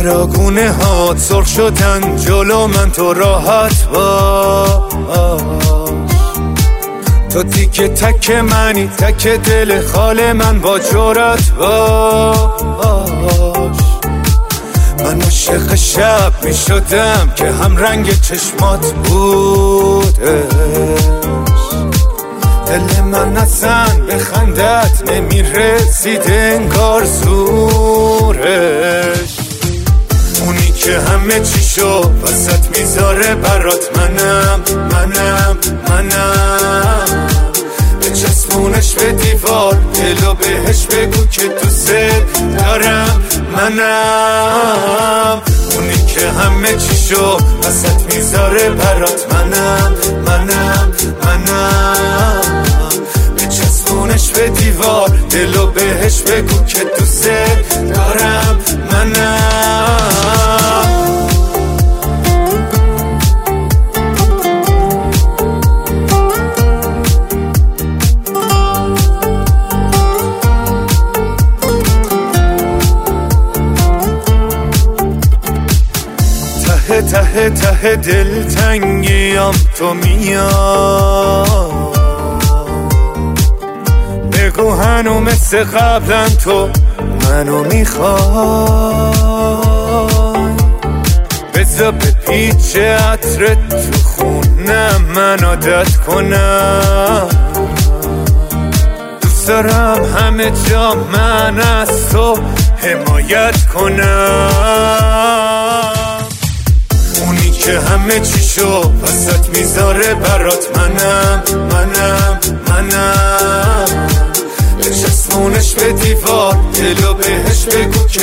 چرا گونه هات سرخ شدن جلو من، تو راحت باش. تو دیگه تک منی، تک دل خال من، با جرأت باش. من عاشق شب می شدم که هم رنگ چشمات بودش. دل من اصلا به خندت نمی رسید انگار زورش. اونی که همه چیشو وسط میذاره برات، منم بچسبونش به دیوار، دلو بهش بگو که دوست دارم. منم اونی که همه چیشو وسط میذاره برات، منم بچسبونش به دیوار، دلو بهش بگو که دوست دارم. ته ته دل تنگیم تو میام، بگو هنو مثل قبلا تو منو میخوای. بذار به پیچ عطرت تو خونم من عادت کنم. دوست دارم همه جا من از تو حمایت کنم. اونی که همه چیشو وسط میذاره برات، منم بچسبونش به دیوار، دلو بهش بگو که